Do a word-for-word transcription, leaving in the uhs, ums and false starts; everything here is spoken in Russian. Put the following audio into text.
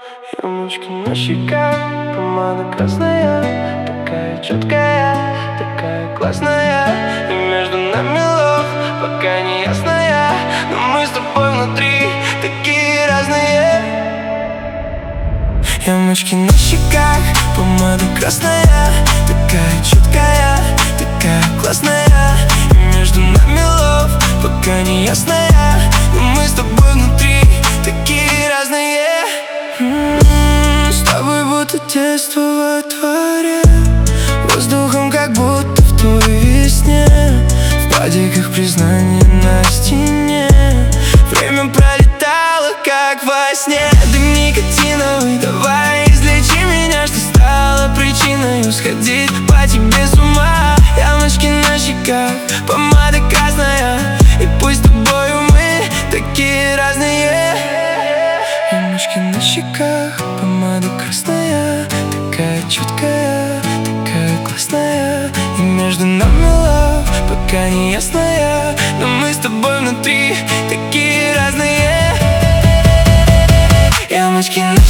Ямочки на щеках, помада красная, такая четкая, такая классная. И между нами лов, пока не ясная, но мы с тобой внутри такие разные. Ямочки на щеках, помада красная, такая четкая, такая классная. И между нами лов, пока не ясная, но мы с тобой внутри такие разные. М-м-м, с тобой будто детство во дворе, воздухом как будто в той весне, в падиках признание на стене. Время пролетало как во сне. Дым никотиновый, давай излечи меня, что стало причиной сходить по тебе с ума. Ямочки на щеках, помада красная, и пусть с тобою мы такие разные. Ямочки на щеках, помада красная, такая четкая, такая классная. И между нами лав, пока не ясная, но мы с тобой внутри такие разные. Ямочки на